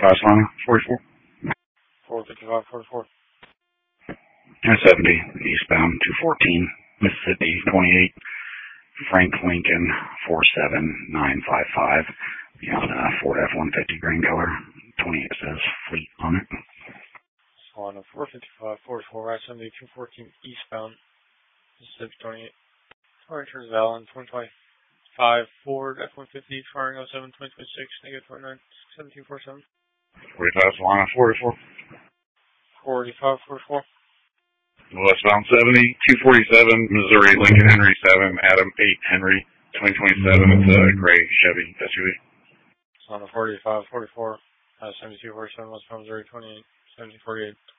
Solana 44. 455-44. And 70, eastbound 214, Mississippi 28, Frank Lincoln 47955. On Ford F-150 green color. 28 says fleet on it. Solana 455-44, I-70, 214, eastbound, Mississippi 28. Firing turns valid 2025 Ford F-150, firing 07 2026, negative 29, 1747. 45 Solana 44. 485-44. Westbound 70, 247, Missouri, Lincoln Henry 7, Adam 8 Henry, 2027. It's a gray Chevy SUV. On a 45-44, 7247, westbound Missouri 28, 1748,